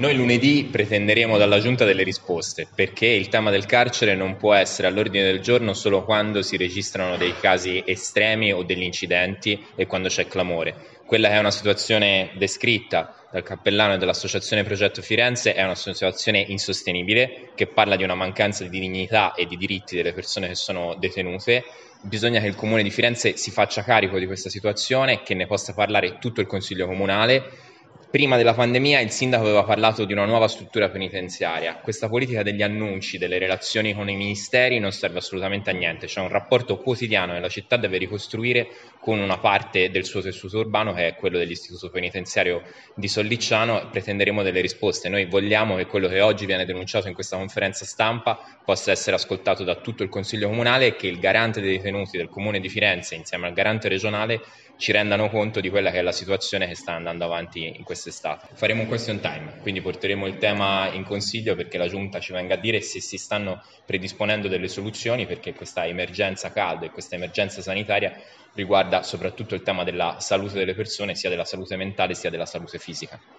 Noi lunedì pretenderemo dalla Giunta delle risposte, perché il tema del carcere non può essere all'ordine del giorno solo quando si registrano dei casi estremi o degli incidenti e quando c'è clamore. Quella che è una situazione descritta dal cappellano e dall'Associazione Progetto Firenze è una situazione insostenibile, che parla di una mancanza di dignità e di diritti delle persone che sono detenute. Bisogna che il Comune di Firenze si faccia carico di questa situazione e che ne possa parlare tutto il Consiglio Comunale. Prima della pandemia il sindaco aveva parlato di una nuova struttura penitenziaria. Questa politica degli annunci, delle relazioni con i ministeri non serve assolutamente a niente. C'è un rapporto quotidiano che la città deve ricostruire con una parte del suo tessuto urbano, che è quello dell'istituto penitenziario di Sollicciano, e pretenderemo delle risposte. Noi vogliamo che quello che oggi viene denunciato in questa conferenza stampa possa essere ascoltato da tutto il Consiglio Comunale e che il garante dei detenuti del Comune di Firenze, insieme al garante regionale, ci rendano conto di quella che è la situazione che sta andando avanti in quest'estate. Faremo un question time, quindi porteremo il tema in Consiglio perché la Giunta ci venga a dire se si stanno predisponendo delle soluzioni, perché questa emergenza calda e questa emergenza sanitaria riguarda soprattutto il tema della salute delle persone, sia della salute mentale sia della salute fisica.